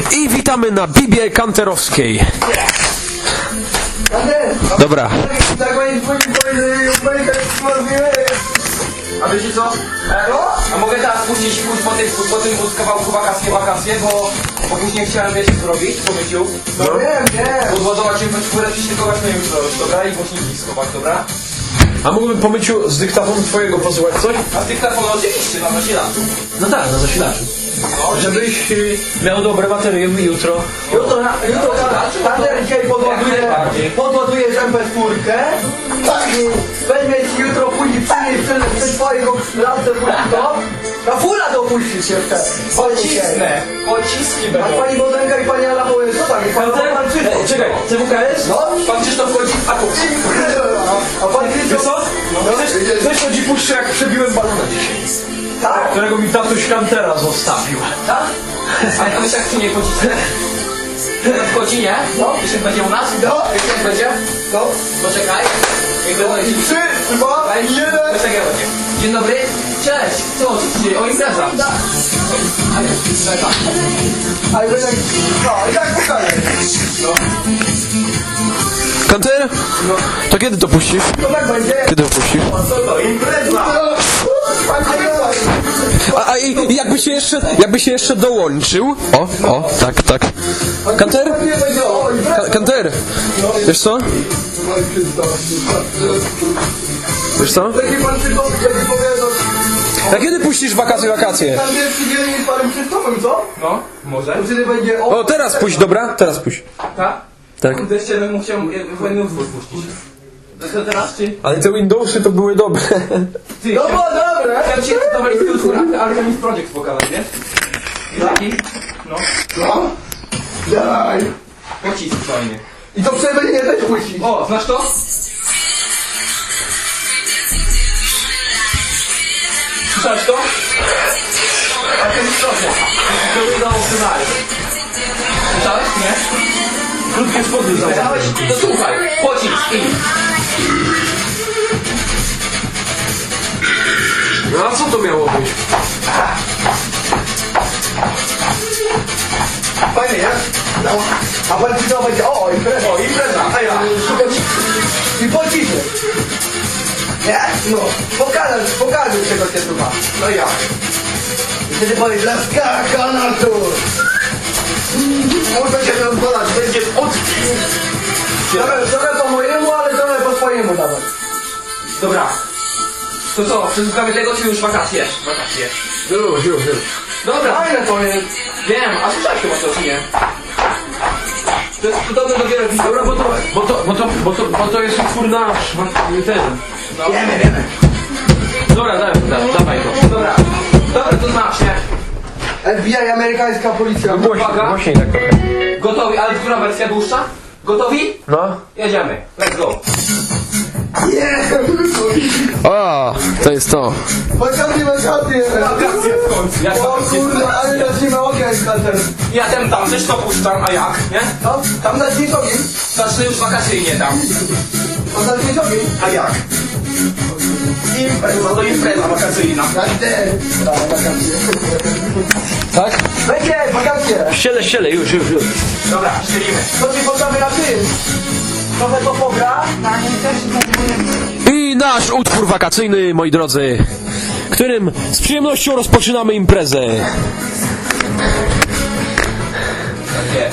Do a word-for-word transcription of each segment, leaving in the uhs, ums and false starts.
I witamy na Bibie Kanterowskiej. Dobra. A wiecie co? A mogę teraz puścić pójść po tym, po tym kawałku wakacje, wakacje, bo, bo później chciałem wiecie zrobić po myciu. No wiem, wiem. Podładować się, skórę przysztykować na jutro, dobra? I głośniki schować, dobra? A mógłbym po myciu z dyktafonu twojego posłuchać coś? A z dyktafonu oczywiście, na zasilaczu. No tak, na zasilaczu. No, żebyś y, miał dobre baterie jutro. Jutro, na, jutro Tander dzisiaj podładuje, podładujesz em pe cztery, weźmie ci jutro, później przynieść przez twojego lasę to, na fula dopuścić jeszcze. pocisnę, pociski A będą. pani Bodenka i pani Ala powie, co tam, pan, pan Krzysztof. Czekaj, C W K jest? No, Pan Krzysztof chodzi, a tu. a pan Wiesz Krzysztof, co? No, Coś, coś to ci puszczę, jak przebiłem balona dzisiaj. tak, Którego mi tatuś Kantera zostawił. tak, Ale to myślę, czy nie pocisnę. W godzinie? No. Jeszcze będzie u nas? No. Jeszcze jak będzie? no, Poczekaj. Jak będzie? trzy, dwa, jeden. Poczekaj, będzie. Dzień dobry. Cześć. Co? Co się dzieje? O, impreza. Ale, ale tak. Ale będę, no, i tak pokażę. Kanter? No. To kiedy to puścisz? To tak będzie. Kiedy to puścisz? Co to, impreza? A, a i jakby się jeszcze, jakby się jeszcze dołączył. O, o, tak, tak. Kanter? Ka Kanter? Wiesz co? Wiesz co? Taki pan Krzysztof, jak powiedzą, A kiedy puścisz wakacje, wakacje? tam jest przydzielnie z panem Krzysztofem, co? No, może. To wtedy będzie... O, teraz puść, dobra? Teraz puść. Tak? Tak. Kurde, jeszcze bym mu chciał wojenny utwór puścić. To teraz czy? Ale te Windowsy to były dobre. Ty, No było dobre! chciałem ci towarzyskie utwór, ale to mi projekt pokazać, wiesz? I taki? No. No. Daj. Pocisk fajnie. I to przewodnie też puścić. O, znasz to? Słyszałeś to? A to jest projekt. To udało się dalej. Słyszałeś? Nie? Krótkie spodnie Słyszałeś? To słuchaj. Pocisk i... No a co to miało być? Fajnie, nie? No. A pan Krzysztof będzie, o, impreza. O, impreza. A ja. I pociśnie. Nie? No. Pokażę, pokażę czego cię tu ma. No ja. I wtedy powiesz, laskaka na tu. Muszę cię rozbolać, będzie od... Trochę, trochę po mojemu, ale trochę po swojemu nawet. Dobra. To co, przesłuchamy tego, czy już wakacje? Wakacje. Już, już, już. Dobra. Fajne to jest. Wiem, a słyszałeś chyba to, czy nie? To jest cudowne dopiero... Dobra, bo to, bo to, bo to, bo to, bo to jest utwór nasz, ten. No. Wiemy, wiemy. Dobra, daj, daj, dawaj to. Dobra. Dobra, to znasz, nie? F B I, amerykańska policja. Głośniej, Uwaga. głośniej tak trochę. Gotowi, ale która wersja dłuższa? Gotowi? No. Jedziemy. Let's go. Yeah. O, to jest to. Wakacje, wakacje. Wakacje w końcu. Jak O wakacje? kurde, ale zacznijmy ogień, Kanter. Ja ten tam też to puszczam, a jak, nie? No, tam zacznij ogień. Zacznę już wakacyjnie tam. On zacznij ogień. A jak? Impreza, to impreza wakacyjna. Kanter. Tak, wakacje. Tak? Będzie, wakacje. Ściele, ściele, już, już, już. Dobra, ścielimy. To ci poddamy na tym. Trochę to pogra. I nasz utwór wakacyjny, moi drodzy, którym z przyjemnością rozpoczynamy imprezę. Takie.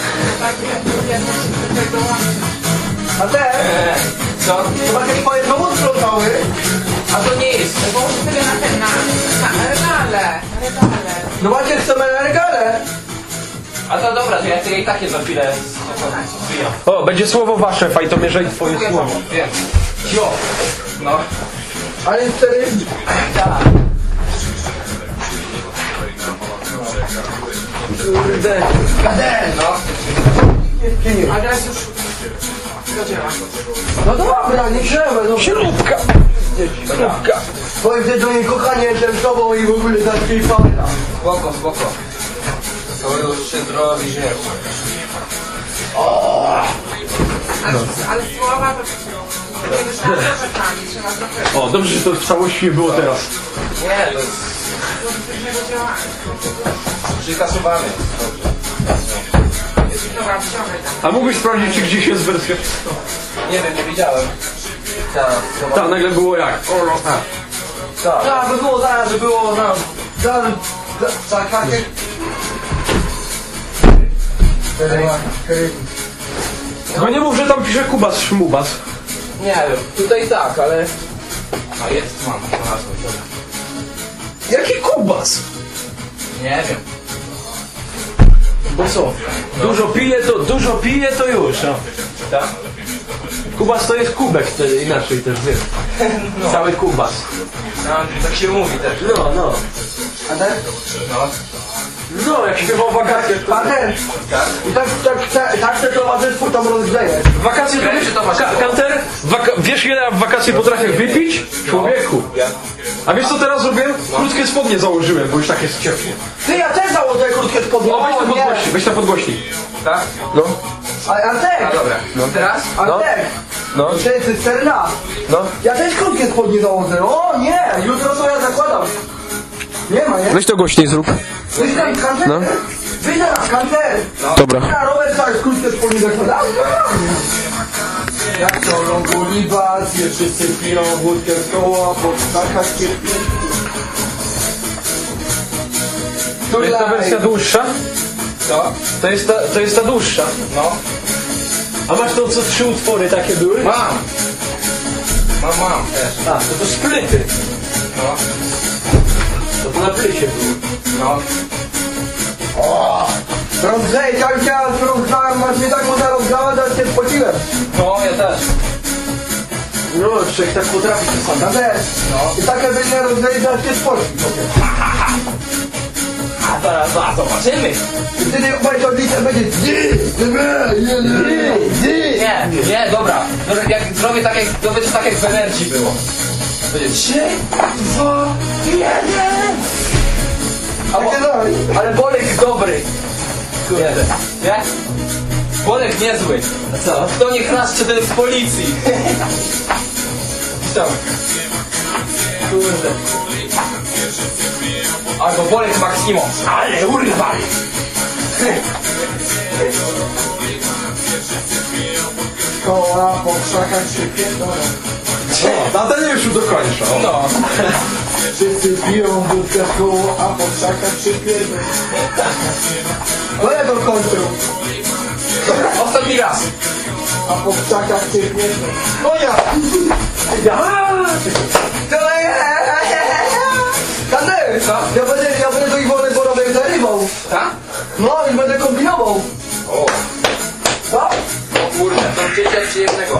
A te, Eee, co? chyba te twoje znowu sprzątały. A to nie jest. Połóż sobie na ten, na, na regale, regale. No właśnie chcemy na regale. A to dobra, to ja sobie i takie za chwilę wyjął. O, będzie słowo wasze, fajtomierze, i twoje słowo. Wiem. Jo. No. Ale cztery. Tak. Kurde. Kader. No. A teraz już zadziała. No dobra, nie trzeba. No. Śrubka. Śrubka. Powiedz, że do niej kochanie tęczową i w ogóle za takiej fajna. Spoko, spoko. To już się drogi ziemi. Ale, ale słowa to takie wyszło czasami, trzeba trochę O, dobrze, że to w całości było teraz. Nie, to jest pozytywnego działania. przykasowany. Dobrze. Dobra, ściągaj tam. A mógłbyś sprawdzić, czy gdzieś jest wersja? Nie wiem, nie widziałem. Tak, Tak, nagle było jak? O, no, a. tak. Tak, by było zaraz, by było zaraz. Zaraz, tak, tak. Tylko nie mów, że tam pisze Kubas, Szmubas. Nie wiem, tutaj tak, ale... A jest, mam, znalazłem, dobra. Jaki Kubas? Nie wiem. Bo co? Dużo pije to, dużo pije to już, no. Tak? Kubas to jest kubek wtedy, inaczej też wiem. No. Cały kubas. No, tak się mówi też. No, no. A ten? No. No, jak śpiewał wakacje, to... Pater! Tak? I tak, tak, tak, tak te towarzystwo tam rozgrzeje. Wakacje to Kręci wiesz, to masz. Ka- Kanter, waka- wiesz ile ja w wakacje potrafię wypić? Człowieku. Ja. A wiesz co teraz zrobiłem? Krótkie spodnie założyłem, bo już tak jest ciepło. Ty, ja też założę krótkie spodnie. O, weź to O, nie. podgłośnij, weź to podgłośnij. Tak? No, A Antek! A dobra. No. Teraz? Antek! no, To jest cysterna. no. Ja też krótkie spodnie założę. O nie! Jutro to ja zakładam. Nie ma, nie? Weź to głośniej zrób. Wyjdź tam, kanter! No. Wyjdź tam, kanter! Dobra. Ja Robert tak krótkie spodnie zakładam. Jak to rąbuli bas, je wszyscy piją wódkę z koła, po ptakach kierpi. To jest ta wersja dłuższa? Co? To jest ta, to jest ta dłuższa. No. A masz to co trzy utwory takie były? Mam. Mam, mam też. A, to to splity. No. To to na plycie było. No. Rozgrzej, jak ja rozgrzałem, masz mnie tak można rozgrała, że się spociłem. No, ja też. No, człowiek tak potrafi czasami. Ja też. No. I takie będzie rozgrzej, że się spoci. A zaraz, zaraz zobaczymy. I wtedy będzie odliczę, będzie dy, dy, dy, dy. Nie, nie, dobra. Dobra, jak zrobię tak jak, to będzie tak jak w energii było. Będzie trzy, dwa, jeden. Takie dalej. Ale Bolek dobry. Kurde. Nie? Bolek niezły. A co? Kto nie klaszcze, ten z policji. Co? Kurde. Albo Bolek Maksimo. Ale urwaj. Koła po krzakach się pierdolą. A ten już dokończę. No. Wszyscy piją wódkę w koło, a po krzakach się pierdolą. No ja dokończył. Ostatni raz. A po krzakach się pierdolą. No ja. To Kander! Co? Ja będę, ja będę do Iwony Borowej zarywał. Tak? No i będę kombinował. O. Co? O kurde, to dziecia czy jednego.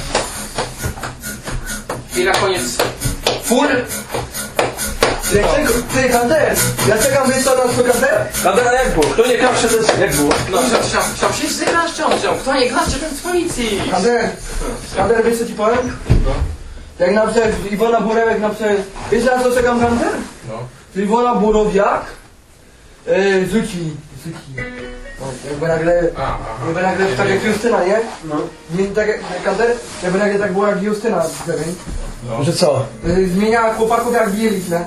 I na koniec full. Dlaczego? Ty, Kander! Ja czekam, wiesz co na swój Kander? Kadera jak było? Kto nie klaszcze, to jest jak było? No, chciał, chciał wszyscy klaszczą, kto nie klaszcze, ten z policji. Kander! Kander, wiesz co ci powiem? No. Jak na przykład Iwona Burełek na przykład... Wiesz na co czekam, Kander? No. Że Iwona Burowiak yy, rzuci, rzuci. No, jakby nagle, A, aha. jakby nagle tak jak Justyna, nie? No. Nie tak jak Kander, jakby nagle tak było jak Justyna, pewien. No. Że co? Yy, zmieniała chłopaków jak bieliznę.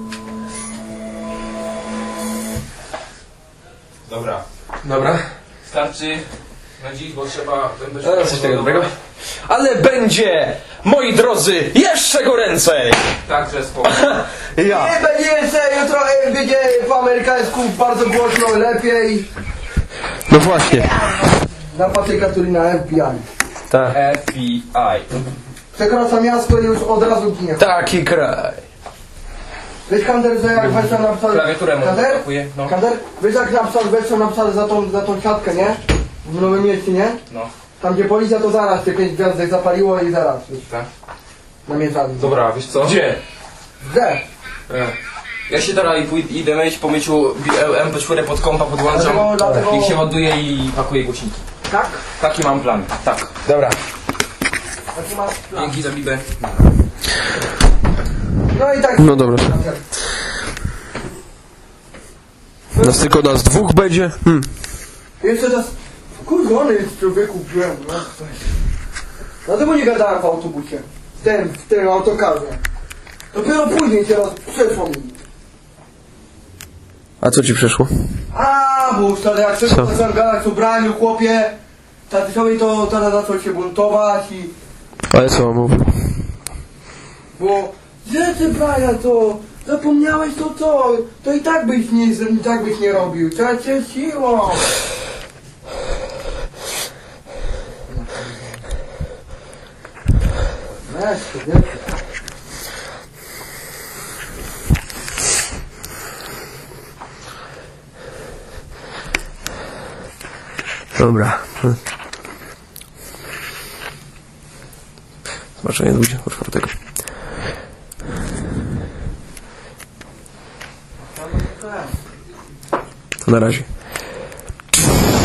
Dobra. Dobra. Starczy na dziś, bo trzeba... Będę Teraz coś tego dobrego. Ale będzie, moi drodzy, jeszcze goręcej! Tak, że spoko. Ja. Nie będzie jeszcze, jutro yy, będzie po amerykańsku bardzo głośno, lepiej. No właśnie. Na Patryka Turina F B I. Tak. F B I. Przekracza miasto i już od razu ginie. Taki kraj. Wiesz, Kander, że jak weź tam napisał... Klawiaturę mu Kander? zapakuję, no. Kander, wiesz jak napisał, weź tam napisał za tą, za tą siatkę, nie? W Nowym Mieście, nie? No. Tam gdzie policja to zaraz te pięć gwiazdek zapaliło i zaraz już Tak. namieszali. Dobra, wiesz co? Gdzie? Gdzie? E. Ja się teraz pój- idę myć, po myciu M P cztery pod kompa podłączam. Dlatego- dlatego- Niech się ładuje i pakuję głośniki. Tak? Taki mam plan. Tak. Dobra. Taki masz plan. Dzięki za bibę. No i tak... No dobra. Nas tylko nas dwóch będzie. Hmm. Jeszcze raz... Kurwa, on jest człowieku byłem, no coś. Dlatego nie gadałem w autobusie. W tym, w tym autokarze. Dopiero później się roz... przeszło mi. A co ci przeszło? A Bambus, ale jak Co? tylko zacząłem gadać o braniu, chłopie, tatusiowi to teraz zaczął się buntować i... Ale co mów? Bo, że ty Brian, to zapomniałeś to co, to i tak byś nie, i tak byś nie robił, trzeba cię siłą. Weź to, weź to. Dobra. Zobaczenie dwudziestego czwartego. To na razie.